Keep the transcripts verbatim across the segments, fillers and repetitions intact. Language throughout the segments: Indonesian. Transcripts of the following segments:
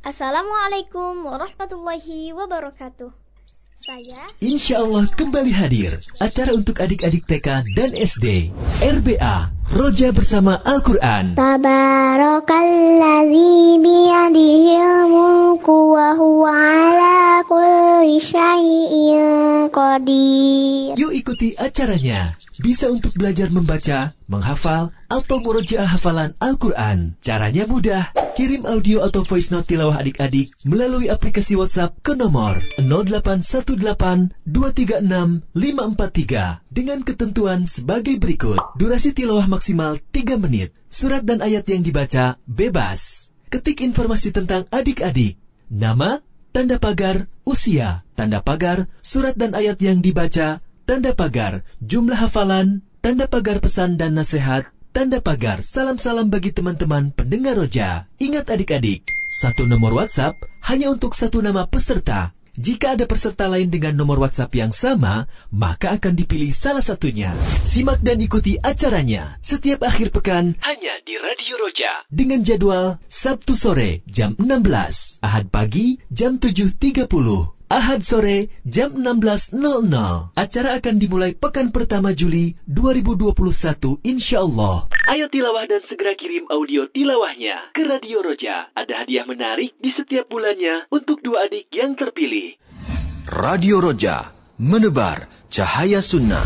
Assalamualaikum warahmatullahi wabarakatuh. Saya Insya Allah kembali hadir acara untuk adik-adik T K dan S D R B A Roja Bersama Al-Quran. Tabarakalladzi biyadihil mulku wa huwa ala kulli syai'in qadir. Yuk ikuti acaranya. Bisa untuk belajar membaca, menghafal, atau murojaah hafalan Al-Quran. Caranya mudah. Kirim audio atau voice note tilawah adik-adik melalui aplikasi WhatsApp ke nomor nol delapan satu delapan dua tiga enam lima empat tiga dengan ketentuan sebagai berikut. Durasi tilawah maksimal tiga menit. Surat dan ayat yang dibaca bebas. Ketik informasi tentang adik-adik. Nama, tanda pagar, usia, tanda pagar, surat dan ayat yang dibaca, tanda pagar, jumlah hafalan, tanda pagar pesan dan nasihat, tanda pagar salam-salam bagi teman-teman pendengar Roja. Ingat adik-adik, satu nomor WhatsApp hanya untuk satu nama peserta. Jika ada peserta lain dengan nomor WhatsApp yang sama, maka akan dipilih salah satunya. Simak dan ikuti acaranya setiap akhir pekan hanya di Radio Roja dengan jadwal Sabtu sore jam enam belas, Ahad pagi jam tujuh tiga puluh, Ahad sore jam enam belas nol nol. Acara akan dimulai pekan pertama Juli dua ribu dua puluh satu insyaallah. Ayo tilawah dan segera kirim audio tilawahnya ke Radio Roja. Ada hadiah menarik di setiap bulannya untuk dua adik yang terpilih. Radio Roja, menebar cahaya sunnah.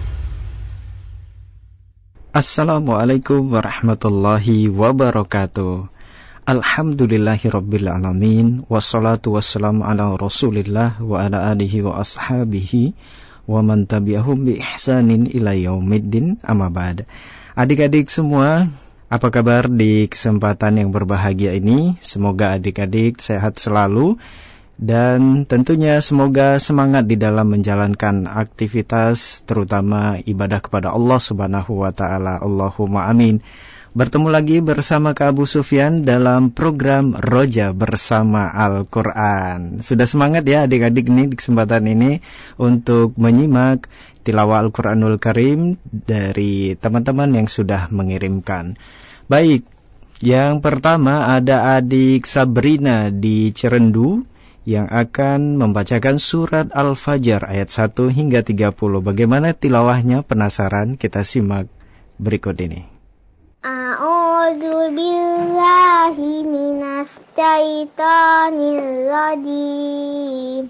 Assalamualaikum warahmatullahi wabarakatuh. Alhamdulillahirabbil alamin, wassalatu wassalamu ala Rasulillah wa ala alihi wa ashabihi wa man tabi'ahum bi ihsanin ila yaumiddin, amma ba'd. Adik-adik semua, apa kabar di kesempatan yang berbahagia ini? Semoga adik-adik sehat selalu dan tentunya semoga semangat di dalam menjalankan aktivitas, terutama ibadah kepada Allah Subhanahu wa taala. Allahumma amin. Bertemu lagi bersama Kak Abu Sufyan dalam program Roja Bersama Al-Quran. Sudah semangat ya adik-adik nih di kesempatan ini untuk menyimak tilawah Al-Quranul Karim dari teman-teman yang sudah mengirimkan. Baik, yang pertama ada adik Sabrina di Cirendu yang akan membacakan surat Al-Fajr ayat satu hingga tiga puluh. Bagaimana tilawahnya? Penasaran? Kita simak berikut ini. A'udzu billahi minas syaitonir rajim.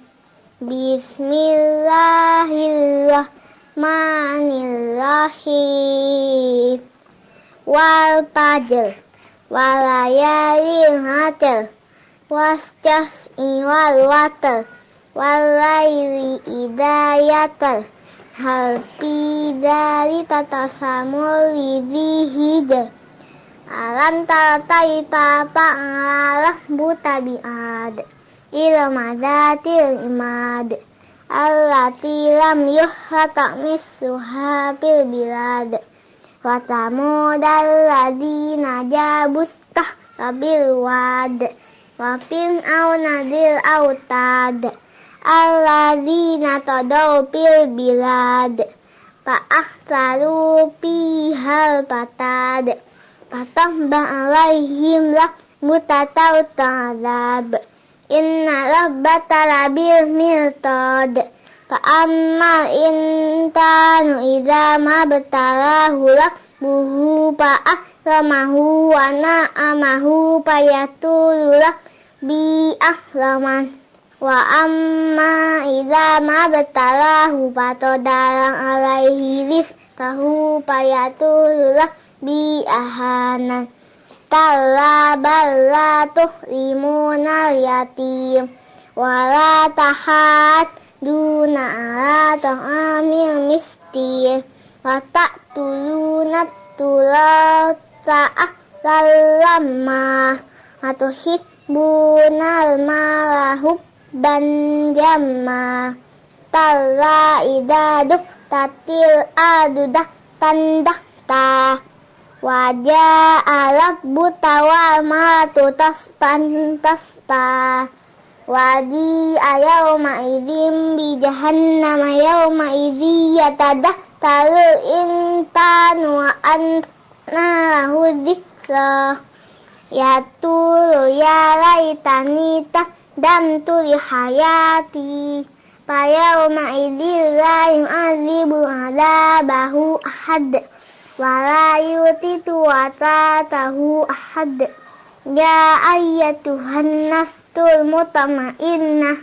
Bismillahirrahmanirrahim. Wal fajr wal layalin hajar wasjas'i wal watar wal laili idza yatar hal fi dari tatasamul lidhi hijr alam taratai papa ngalah buta biad ilma datil imad allati lam yuhata misluha bil bilad wa tamudal ladina jabustah kabil wad wa fir'auna dil autad alladzina tadaw fil bilad fa ahsaru fihal fatad fatahba alaihim lak mutatau ta'adab inna rabbata labil mirtad fa ammal intanu idza mabtalahu lak buhu fa akramahu wa na'amahu fayatul lak bi akraman wa amma idza ma batalahu fatodalang alaihi rizqahu payatullah bi ahanan talla balla tuhrimunal yatim wala tahat duna ala ta'amil miskin wa ta'tuluna tulata lamma atuhibbunal malahub ban jamma talla idaduk tatil adudah tandah ta wajah alaf butawa matu taspan taspa wadi ayawma idim bi jahannama yawma idhi yatadah talul intan wa anna hudikla Ya tulu ya laitani taqdamtu li hayati. Fayauma idil la yu'adzibu 'adzabahu ahad. Wala yutitu watatahu ahad. Ya ayyatuhan nafsul mutmainnah,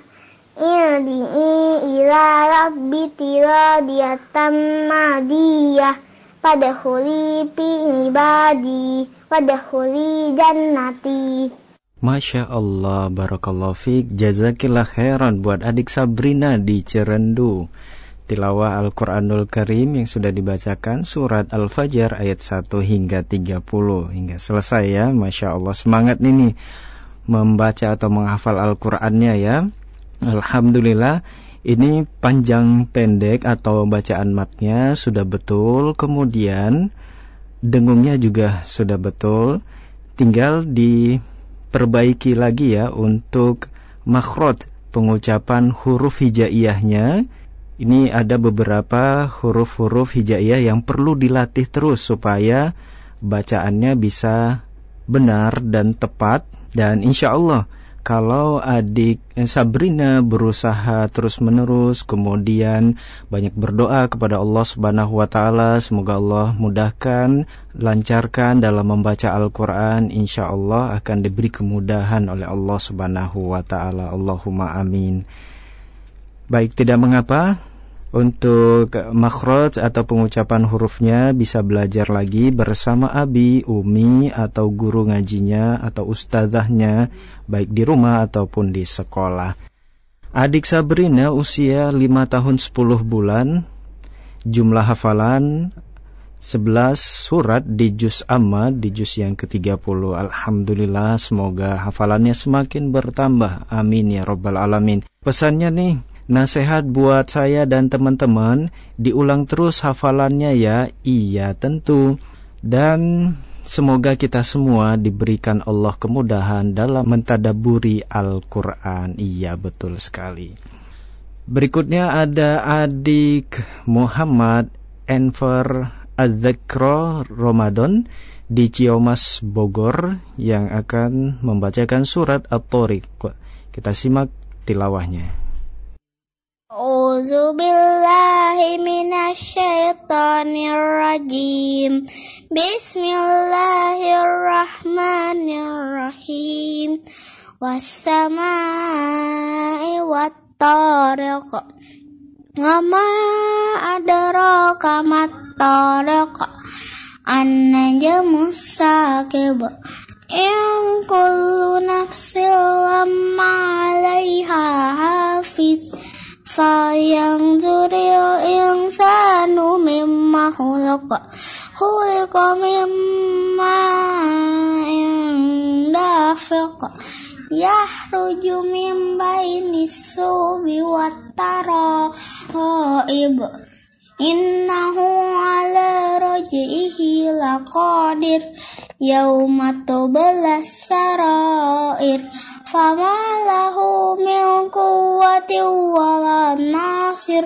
irji'i ila rabbiki radiyatan madiyah, fadkhuli fi ibadi wadkhuli jannati. Masya Allah, barakallahu fiik, jazakillah khairan buat adik Sabrina di Cirendu. Tilawah Al-Quranul Karim yang sudah dibacakan surat Al-Fajr ayat satu hingga tiga puluh hingga selesai ya. Masya Allah, semangat ini membaca atau menghafal Al-Qurannya ya. Alhamdulillah, ini panjang pendek atau bacaan matnya sudah betul, kemudian dengungnya juga sudah betul. Tinggal diperbaiki lagi ya untuk makhraj, pengucapan huruf hijaiyahnya. Ini ada beberapa huruf-huruf hijaiyah yang perlu dilatih terus supaya bacaannya bisa benar dan tepat. Dan insya Allah kalau adik Sabrina berusaha terus-menerus, kemudian banyak berdoa kepada Allah Subhanahu wa Ta'ala, semoga Allah mudahkan, lancarkan dalam membaca Al-Quran, insya Allah akan diberi kemudahan oleh Allah Subhanahu wa Ta'ala. Allahumma amin. Baik, tidak mengapa. Untuk makhraj atau pengucapan hurufnya bisa belajar lagi bersama abi, umi, atau guru ngajinya atau ustazahnya, baik di rumah ataupun di sekolah. Adik Sabrina usia lima tahun sepuluh bulan, jumlah hafalan sebelas surat di juz amma, di juz yang ke tiga puluh. Alhamdulillah, semoga hafalannya semakin bertambah. Amin ya rabbal alamin. Pesannya nih, nasihat buat saya dan teman-teman, diulang terus hafalannya ya. Iya tentu. Dan semoga kita semua diberikan Allah kemudahan dalam mentadaburi Al-Quran. Iya betul sekali. Berikutnya ada adik Muhammad Enver Az-Zakro Ramadan di Ciamas Bogor yang akan membacakan surat At-Tariq. Kita simak tilawahnya. A'udzu billahi minasyaitonir rajim. Bismillahirrahmanirrahim. Was-samaa'i wat-tariq. Wa ma adraka mat-tariq. An-najmu saqib. In kullu nafsin lamma 'alaiha hafiz. Fayanzuril insanu mimma khulaqa. Khuliqa mimma dafiq. Yahruju min bainis subi wat taraib. Innahu ala raj'ihi laqadir. Yauma tublas sarair. Fama lahu min quwwatin wala nasir.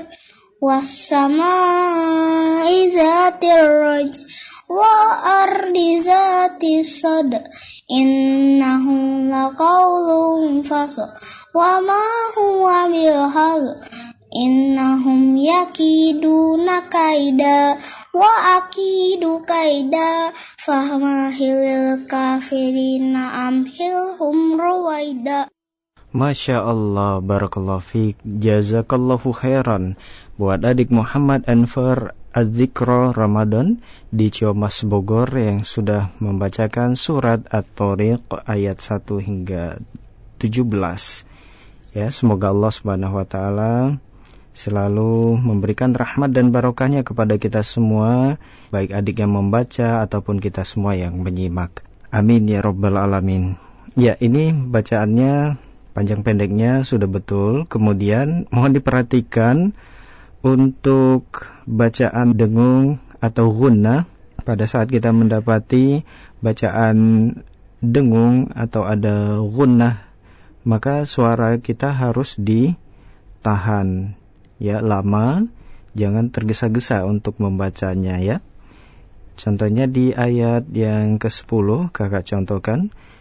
Was-samaa'i zatir raj. Wa ardi zati sad. Innahu laqawlun fasl. Wa ma huwa bilhazl. Innahum yakiduna kaida wa akidu kaida fahmahilil kafirina amhilhum ruwaida. Masya Allah, barakallahu fiik, jazakallahu khairan buat adik Muhammad Enver Az-Zakro Ramadan di Ciamas Bogor yang sudah membacakan surat At-Tariq ayat satu hingga tujuh belas. Ya, semoga Allah Subhanahu wa Ta'ala selalu memberikan rahmat dan barokahnya kepada kita semua, baik adik yang membaca ataupun kita semua yang menyimak. Amin ya rabbal alamin. Ya, ini bacaannya panjang pendeknya sudah betul. Kemudian mohon diperhatikan untuk bacaan dengung atau gunnah. Pada saat kita mendapati bacaan dengung atau ada gunnah, maka suara kita harus ditahan ya lama, jangan tergesa-gesa untuk membacanya ya. Contohnya di ayat yang kesepuluh kakak contohkan.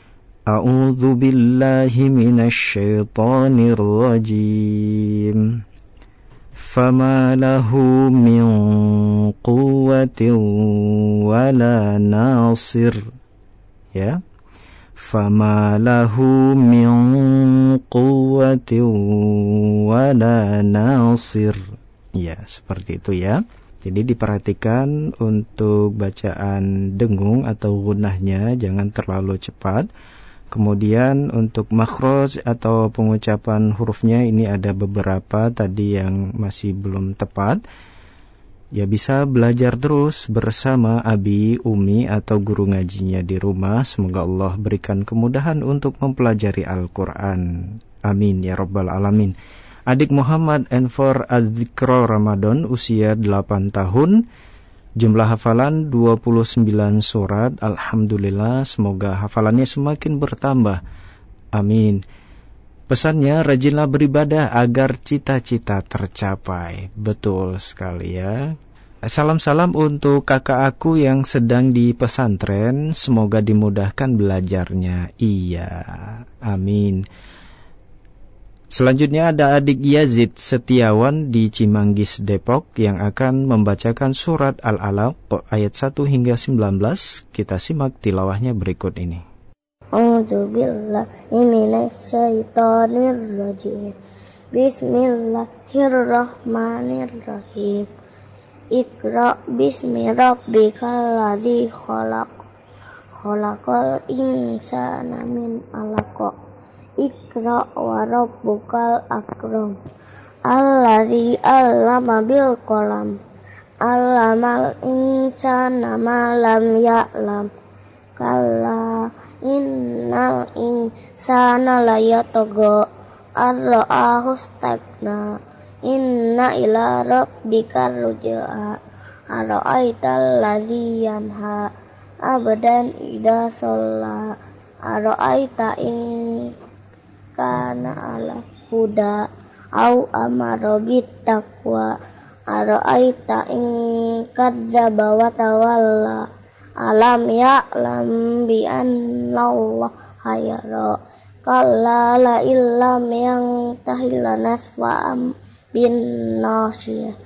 A'udzu billahi minasy syaithanir rajim. Fama lahu min quwwatin wala nasir. Ya. Fama lahu min quwwatin wala nasir. Ya, seperti itu ya. Jadi diperhatikan untuk bacaan dengung atau gunnahnya jangan terlalu cepat. Kemudian untuk makhraj atau pengucapan hurufnya ini ada beberapa tadi yang masih belum tepat. Ya bisa belajar terus bersama Abi, Umi atau guru ngajinya di rumah. Semoga Allah berikan kemudahan untuk mempelajari Al-Quran. Amin ya Rabbal Alamin. Adik Muhammad Enfor Adzikro Ramadan usia delapan tahun. Jumlah hafalan dua puluh sembilan surat. Alhamdulillah, semoga hafalannya semakin bertambah. Amin. Pesannya, rajinlah beribadah agar cita-cita tercapai. Betul sekali ya. Salam-salam untuk kakak aku yang sedang di pesantren. Semoga dimudahkan belajarnya. Iya, amin. Selanjutnya ada adik Yazid Setiawan di Cimanggis, Depok yang akan membacakan surat Al-Alaq ayat satu hingga sembilan belas. Kita simak tilawahnya berikut ini. A'udzubillahi minasyaitonirrajim. Bismillahirrahmanirrahim. Iqra bismi rabbikal ladzi khalaq. Khalaqal insana min 'alaq. Iqra wa rabbukal akram. Allazi 'allama bil qalam. 'Allamal insana ma lam ya'lam. Kalla innal insana layatagha ar-ra'ahu istaghna. Inna ila rabbika ruj'a. Ara'aital ladzi yanha 'abdan idza shalla. Ara'aita in kana ala huda au amara bittaqwa. Ara'aita in kadzdzaba wa tawalla. Alam ya'lam bi anna Allah yara. Kalla la illam yantahi lanasfa'am bin nasiyah.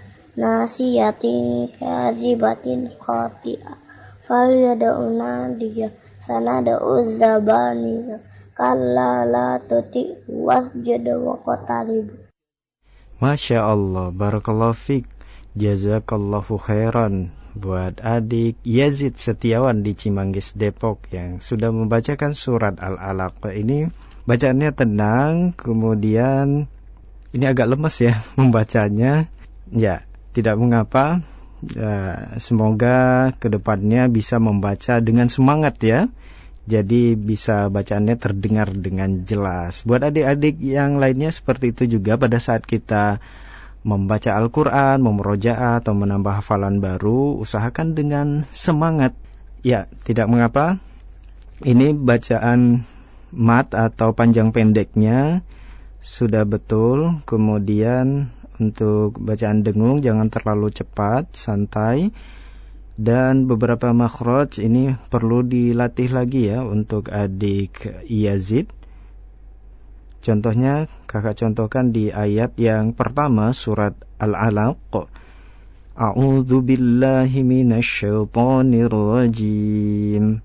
Nasiyatin kadzibatin khati'ah. Falyad'u nadiyah. Sanad'u zabaniyah. Kalla la tuti wasjud wa qatarib. Masya Allah, barakallahu fiq, jazakallahu khairan buat adik Yazid Setiawan di Cimanggis, Depok yang sudah membacakan surat Al-Alaq. Ini bacaannya tenang, kemudian ini agak lemes ya membacanya. Ya, tidak mengapa. Ya, semoga kedepannya bisa membaca dengan semangat ya. Jadi bisa bacaannya terdengar dengan jelas. Buat adik-adik yang lainnya seperti itu juga pada saat kita membaca Al-Quran, memurojaah atau menambah hafalan baru, usahakan dengan semangat. Ya, tidak mengapa. Ini bacaan mat atau panjang pendeknya sudah betul. Kemudian untuk bacaan dengung jangan terlalu cepat, santai. Dan beberapa makhraj ini perlu dilatih lagi ya untuk adik Yazid. Contohnya kakak contohkan di ayat yang pertama surat Al-Alaq. A'udzu billahi minasyaitonir rajim.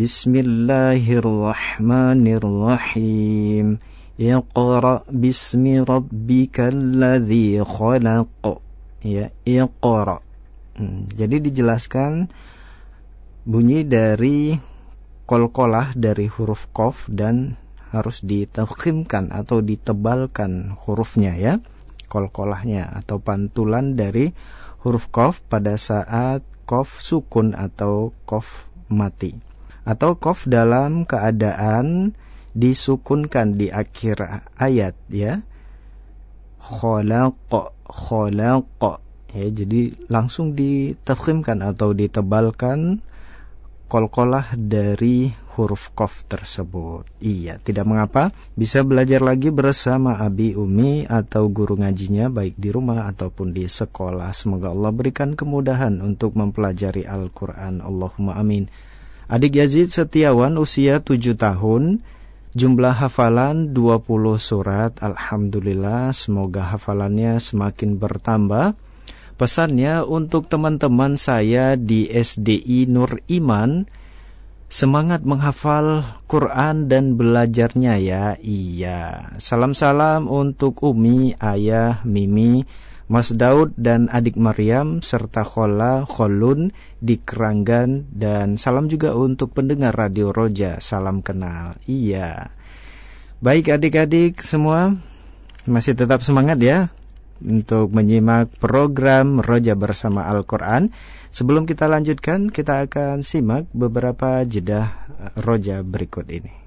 Bismillahirrahmanirrahim. Iqra bismi rabbikal ladzi khalaq. Ya, iqra. Hmm, jadi dijelaskan bunyi dari qalqalah dari huruf qaf dan harus ditafkhimkan atau ditebalkan hurufnya ya, qalqalahnya atau pantulan dari huruf qaf pada saat qaf sukun atau qaf mati, atau qaf dalam keadaan disukunkan di akhir ayat ya, khalaq khalaq ya, jadi langsung ditafkhimkan atau ditebalkan qalqalah dari huruf qaf tersebut. Iya, tidak mengapa, bisa belajar lagi bersama Abi, Umi atau guru ngajinya baik di rumah ataupun di sekolah. Semoga Allah berikan kemudahan untuk mempelajari Al-Quran. Allahumma amin. Adik Yazid Setiawan usia tujuh tahun Jumlah hafalan dua puluh surat. Alhamdulillah, semoga hafalannya semakin bertambah. Pesannya untuk teman-teman saya di S D I Nur Iman, semangat menghafal Quran dan belajarnya ya. Iya. Salam-salam untuk Umi, Ayah, Mimi, Mas Daud dan adik Maryam serta Khola, Kholun di Keranggan, dan salam juga untuk pendengar Radio Roja. Salam kenal. Iya. Baik adik-adik semua, masih tetap semangat ya untuk menyimak program Roja bersama Al-Quran. Sebelum kita lanjutkan, kita akan simak beberapa jeda Roja berikut ini.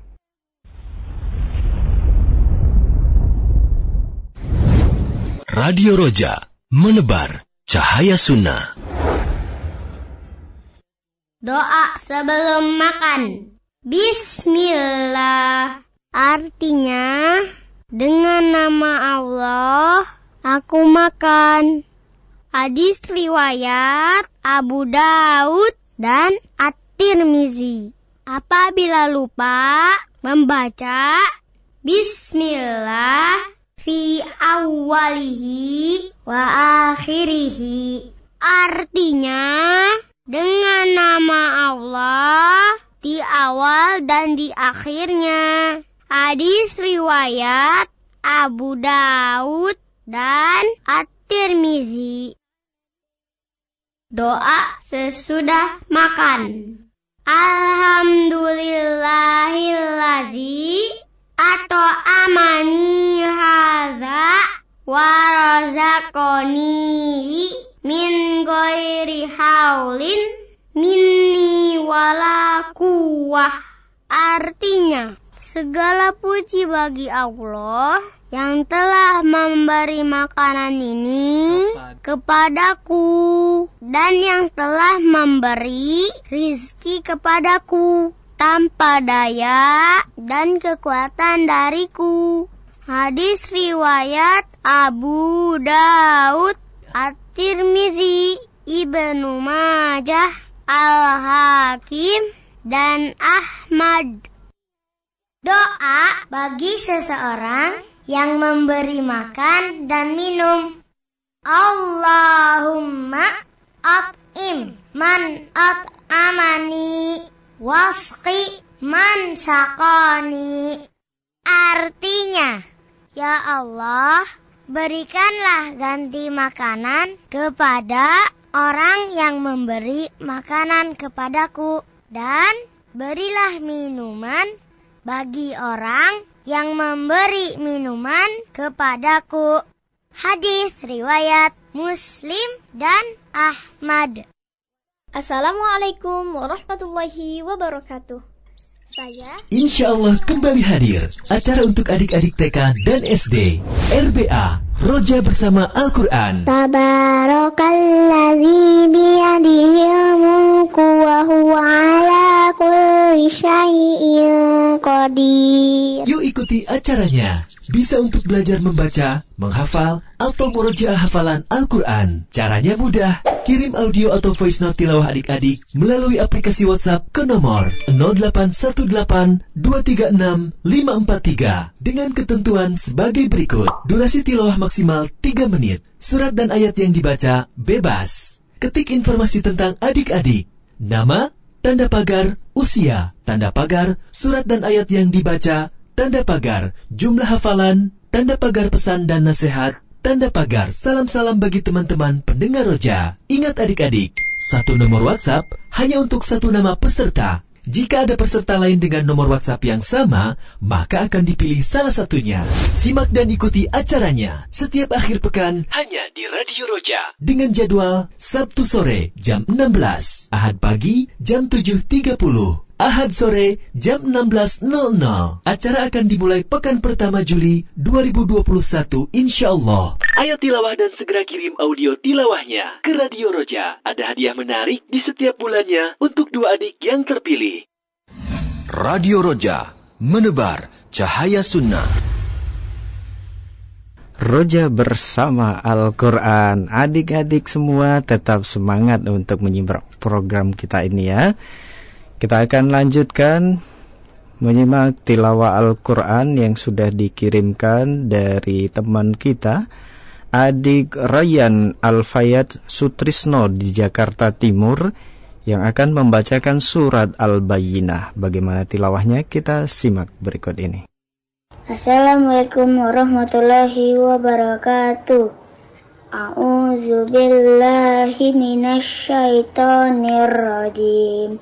Radio Roja, menebar cahaya sunnah. Doa sebelum makan. Bismillah. Artinya, dengan nama Allah, aku makan. Hadis riwayat Abu Daud dan At-Tirmizi. Apabila lupa membaca Bismillah fi awwalihi wa akhirihi, artinya dengan nama Allah di awal dan di akhirnya. Hadis riwayat Abu Daud dan At-Tirmizi. Doa sesudah makan. Alhamdulillahillazi atau amani hadza wa razaqani min ghairi haulin minni wala quwwah. Artinya, segala puji bagi Allah yang telah memberi makanan ini kepadaku dan yang telah memberi rizki kepadaku tanpa daya dan kekuatan dariku. Hadis riwayat Abu Daud, At-Tirmizi, Ibnu Majah, Al-Hakim, dan Ahmad. Doa bagi seseorang yang memberi makan dan minum. Allahumma at'im man at'amani wasqi man saqani. Artinya, ya Allah, berikanlah ganti makanan kepada orang yang memberi makanan kepadaku, dan berilah minuman bagi orang yang memberi minuman kepadaku. Hadis riwayat Muslim dan Ahmad. Assalamualaikum warahmatullahi wabarakatuh. Saya Insya Allah kembali hadir acara untuk adik-adik T K dan S D R B A Roja bersama Al-Quran. Tabarakalladzi biyadihil mulku wa huwa ala kulli syai'in qadir. Yuk ikuti acaranya. Bisa untuk belajar membaca, menghafal, atau murojaah hafalan Al-Quran. Caranya mudah. Kirim audio atau voice note tilawah adik-adik melalui aplikasi WhatsApp ke nomor nol delapan satu delapan dua tiga enam lima empat tiga dengan ketentuan sebagai berikut. Durasi tilawah maksimal tiga menit. Surat dan ayat yang dibaca bebas. Ketik informasi tentang adik-adik. Nama, tanda pagar, usia, tanda pagar, surat dan ayat yang dibaca, tanda pagar, jumlah hafalan, tanda pagar pesan dan nasihat, tanda pagar salam-salam bagi teman-teman pendengar Roja. Ingat adik-adik, satu nomor WhatsApp hanya untuk satu nama peserta. Jika ada peserta lain dengan nomor WhatsApp yang sama, maka akan dipilih salah satunya. Simak dan ikuti acaranya setiap akhir pekan hanya di Radio Roja dengan jadwal Sabtu sore jam enam belas, Ahad pagi jam tujuh tiga puluh, Ahad sore jam enam belas nol nol. Acara akan dimulai pekan pertama Juli dua ribu dua puluh satu insyaallah. Ayo tilawah dan segera kirim audio tilawahnya ke Radio Roja. Ada hadiah menarik di setiap bulannya untuk dua adik yang terpilih. Radio Roja, menebar cahaya sunnah. Roja bersama Al-Quran. Adik-adik semua tetap semangat untuk menyimak program kita ini ya. Kita akan lanjutkan menyimak tilawah Al-Quran yang sudah dikirimkan dari teman kita, adik Ryan Alfayat Sutrisno di Jakarta Timur, yang akan membacakan surat Al-Bayyinah. Bagaimana tilawahnya? Kita simak berikut ini. Assalamualaikum warahmatullahi wabarakatuh. A'udzu billahi minasyaitonir rajim.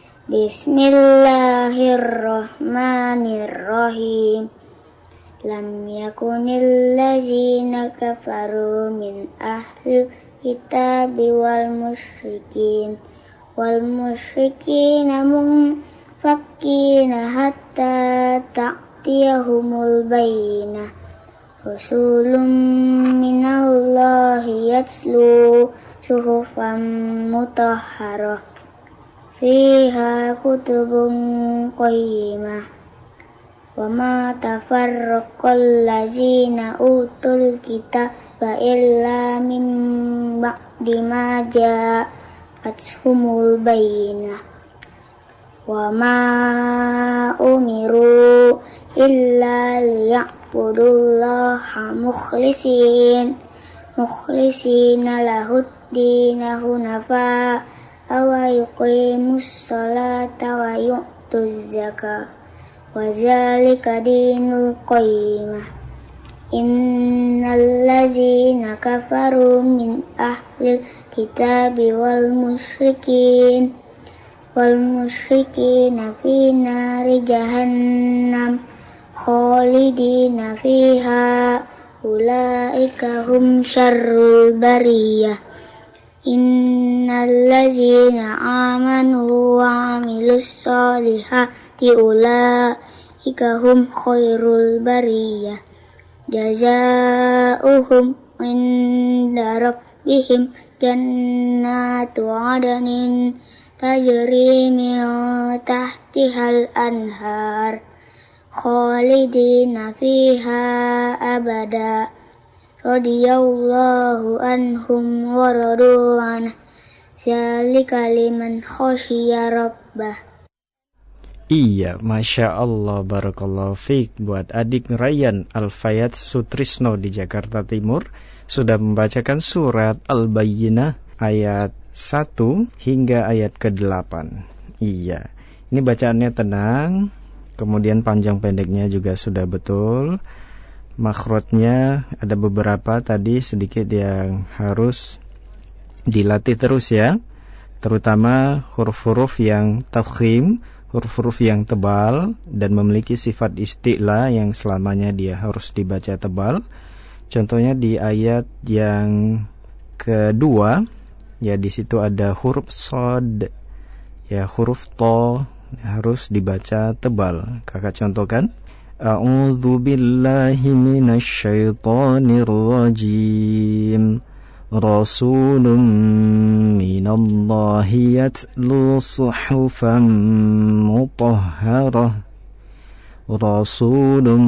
Bismillahirrahmanirrahim. Lam yakunil ladzina kafaru min ahli kitabi wal musyrikin wal musyrikina munfakkina hatta ta'tiyahumul bayyinah. Rasulun minallahi yatslu suhufan mutahharah fiha kutubun qayyimah. Wa ma tafarraqal ladzina utul kitaba illa min ba'di ma ja'atuhumul bayyinah. Wa ma umiru illa liya'budullaha mukhlisin mukhlisina lahud-din hunafa wa yuqimus salata wa yu'tuz zakata wa zalika dinul qayyimah. Innal ladzina kafaru min ahlil kitabi wal musyrikin wal musyrikina fi nari jahannam khalidina fiha ulaika hum syarrul bariyah. Innal ladzina amanu wa 'amilus solihati ulaika hum khairul bariyah. Jazaohum inda rabbihim jannatu 'adnin tajri min tahtihal anhar khalidina fiha abada. Radiyallahu anhum wa radu anhu. Dzalika liman khasyiya rabbah. Iya, Masya Allah, Barakallahu Fik. Buat adik Ryan Alfayat Sutrisno di Jakarta Timur, sudah membacakan surat Al-Bayyinah ayat satu hingga ayat kedelapan. Iya, ini bacaannya tenang, kemudian panjang pendeknya juga sudah betul. Makhrajnya ada beberapa tadi sedikit yang harus dilatih terus ya, terutama huruf-huruf yang tafkhim, huruf-huruf yang tebal dan memiliki sifat isti'la yang selamanya dia harus dibaca tebal. Contohnya di ayat yang kedua, ya di situ ada huruf shad, ya huruf to harus dibaca tebal. Kakak contohkan. A'udzu billahi minasy syaithanir rajim. Rasulun minallahi yatlu suhufan mutahharah. Rasulun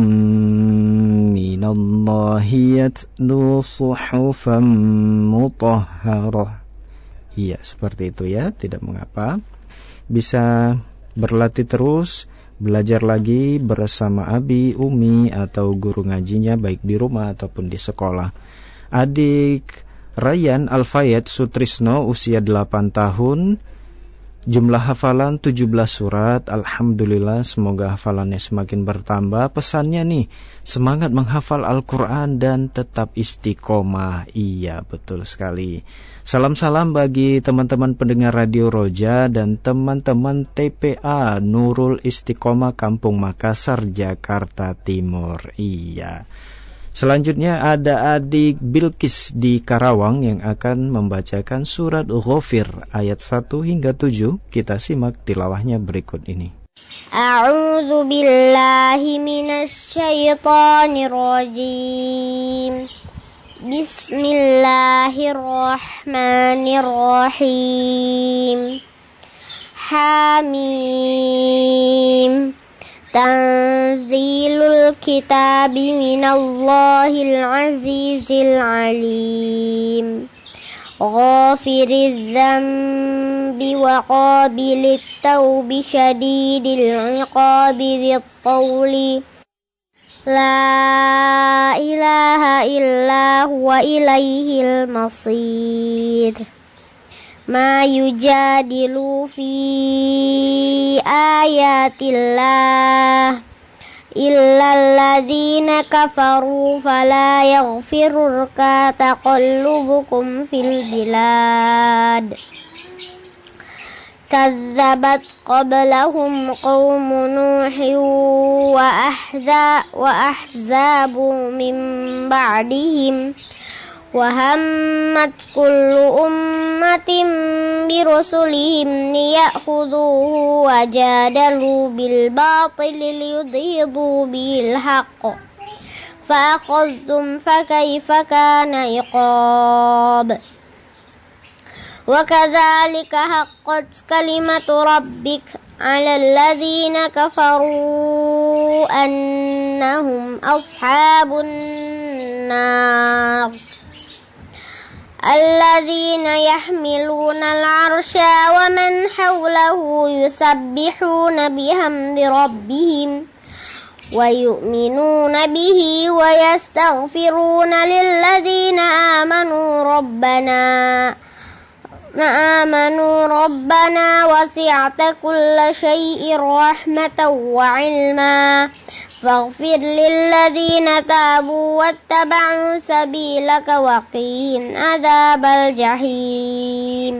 minallahi yatlu suhufan mutahharah. Iya, seperti itu ya, tidak mengapa. Bisa berlatih terus, belajar lagi bersama Abi, Umi, atau guru ngajinya baik di rumah ataupun di sekolah. Adik Ryan Alfayat Sutrisno usia delapan tahun, jumlah hafalan tujuh belas surat. Alhamdulillah, semoga hafalannya semakin bertambah. Pesannya nih, semangat menghafal Al-Quran dan tetap istiqomah. Iya, betul sekali. Salam-salam bagi teman-teman pendengar Radio Roja dan teman-teman T P A Nurul Istiqomah Kampung Makassar, Jakarta Timur. Iya. Selanjutnya ada adik Bilkis di Karawang yang akan membacakan surat Ghafir ayat satu hingga tujuh. Kita simak tilawahnya berikut ini. A'udzu billahi minasy syaithanir rajim. Bismillahirrahmanirrahim. Hamim. Tanzilul kitabi minallahil azizil alim. Ghafiriz dzambi وقابل التوب شديد العقاب ذي الطول لا إله إلا هو إليه المصير ما يجادل في آيات الله إلا الذين كفروا فلا يغفرك تقلبكم في البلاد كذبت قبلهم قوم نوح وأحزاب من بعدهم وهمت كل أمة برسلهم ليأخذوه وجادلوا بالباطل ليدحضوا به الحق فأخذتم فكيف كان عقاب وكذلك حقت كلمة ربك على الذين كفروا أنهم أصحاب النار الذين يحملون العرش ومن حوله يسبحون بحمد ربهم ويؤمنون به ويستغفرون للذين آمنوا ربنا آمنوا ربنا وسعت كل شيء رحمة وعلما فاغفر للذين تابوا واتبعوا سبيلك وقهم عذاب الجحيم.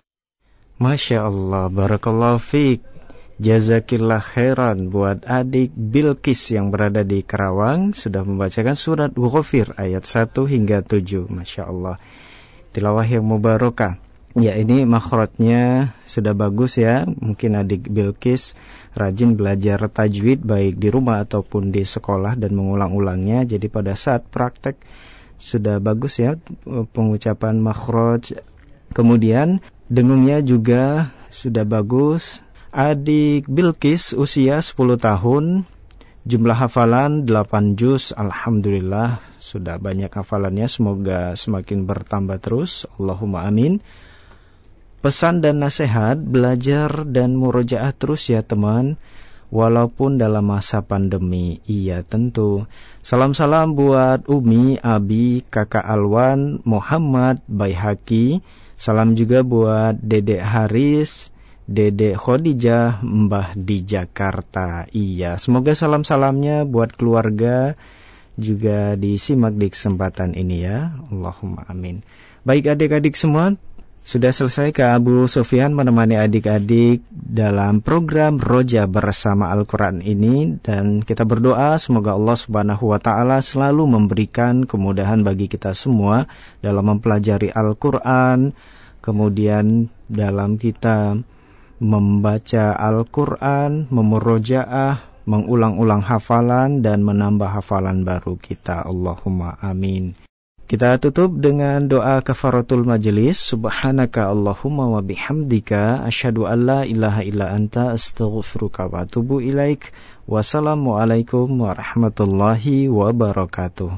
Masya Allah, barakallahu fiik. Jazakillah khairan buat adik Bilqis yang berada di Karawang sudah membacakan surat Ghafir ayat satu hingga tujuh. Masya Allah, tilawah yang mubarakah. Ya, ini makhrajnya sudah bagus ya. Mungkin adik Bilqis rajin belajar tajwid baik di rumah ataupun di sekolah dan mengulang-ulangnya. Jadi pada saat praktek sudah bagus ya pengucapan makhraj. Kemudian dengungnya juga sudah bagus. Adik Bilqis usia sepuluh tahun, jumlah hafalan delapan juz. Alhamdulillah sudah banyak hafalannya, semoga semakin bertambah terus. Allahumma amin. Pesan dan nasihat, belajar dan murojaah terus ya teman, walaupun dalam masa pandemi. Iya tentu. Salam-salam buat Umi, Abi, Kakak Alwan, Muhammad, Baihaki. Salam juga buat Dedek Haris, Dedek Khadijah, Mbah di Jakarta. Iya, semoga salam-salamnya buat keluarga juga disimak di kesempatan ini ya. Allahumma amin. Baik adik-adik semua, sudah selesai Kak Abu Sufyan menemani adik-adik dalam program Roja bersama Al-Quran ini. Dan kita berdoa semoga Allah subhanahu wa ta'ala selalu memberikan kemudahan bagi kita semua dalam mempelajari Al-Quran. Kemudian dalam kita membaca Al-Quran, memurojaah, mengulang-ulang hafalan dan menambah hafalan baru kita. Allahumma amin. Kita tutup dengan doa kafaratul majelis. Subhanaka Allahumma wa bihamdika asyhadu an la ilaha illa anta astaghfiruka wa atubu ilaik. Wassalamualaikum warahmatullahi wabarakatuh.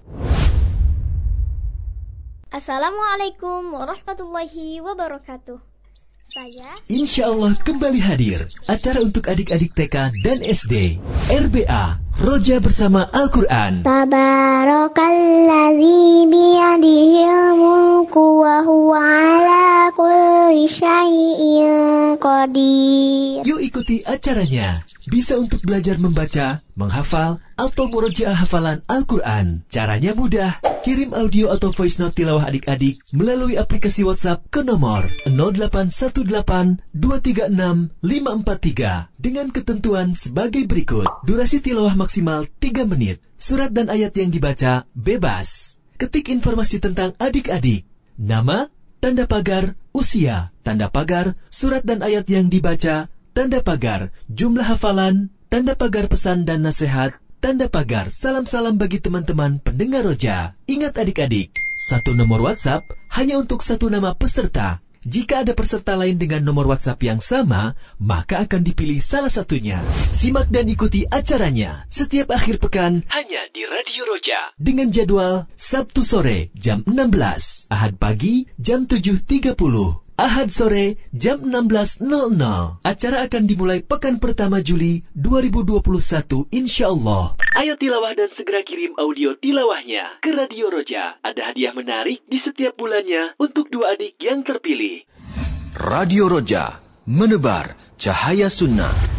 Assalamualaikum warahmatullahi wabarakatuh. Saya Insya Allah kembali hadir acara untuk adik-adik T K dan S D R B A Roja bersama Al-Quran. Tabarakalladzi biyadihil mulku wa huwa ala kulli syai'in qadir. Yuk ikuti acaranya. Bisa untuk belajar membaca, menghafal, atau murojaah hafalan Al-Quran. Caranya mudah. Kirim audio atau voice note tilawah adik-adik melalui aplikasi WhatsApp ke nomor nol delapan satu delapan dua tiga enam lima empat tiga dengan ketentuan sebagai berikut. Durasi tilawah maksimal tiga menit. Surat dan ayat yang dibaca bebas. Ketik informasi tentang adik-adik. Nama, tanda pagar, usia, tanda pagar, surat dan ayat yang dibaca, tanda pagar, jumlah hafalan, tanda pagar pesan dan nasihat, tanda pagar salam-salam bagi teman-teman pendengar Roja. Ingat adik-adik, satu nomor WhatsApp hanya untuk satu nama peserta. Jika ada peserta lain dengan nomor WhatsApp yang sama, maka akan dipilih salah satunya. Simak dan ikuti acaranya setiap akhir pekan hanya di Radio Roja. Dengan jadwal Sabtu sore jam enam belas, Ahad pagi jam tujuh tiga puluh, Ahad sore jam enam belas nol nol. Acara akan dimulai pekan pertama Juli dua ribu dua puluh satu insyaallah. Ayo tilawah dan segera kirim audio tilawahnya ke Radio Roja. Ada hadiah menarik di setiap bulannya untuk dua adik yang terpilih. Radio Roja, menebar cahaya sunnah.